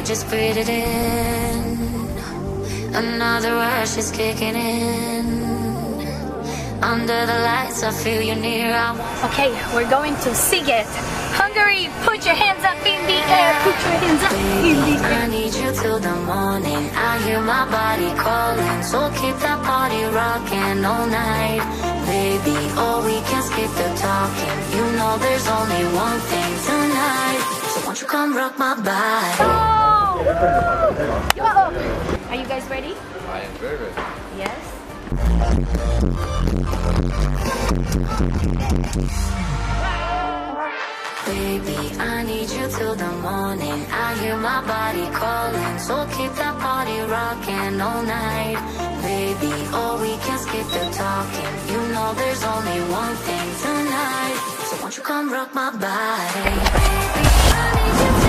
just breathe it in. Another rush is kicking in. Under the lights, I feel you near. Okay, we're going to Sziget, Hungary. Put your hands up in the air. Put your hands up in the air. I need you till the morning. I hear my body calling, so keep that party rocking all night, baby. Or we can skip the talking. You know there's only one thing tonight, so won't you come rock my body? Oh! Yo! Are you guys ready? I am very ready. Yes. Baby, I need you till the morning. I hear my body calling, so keep that party rocking all night, baby. Or we can skip the talking. You know there's only one thing tonight, so won't you come rock my body, baby? I need you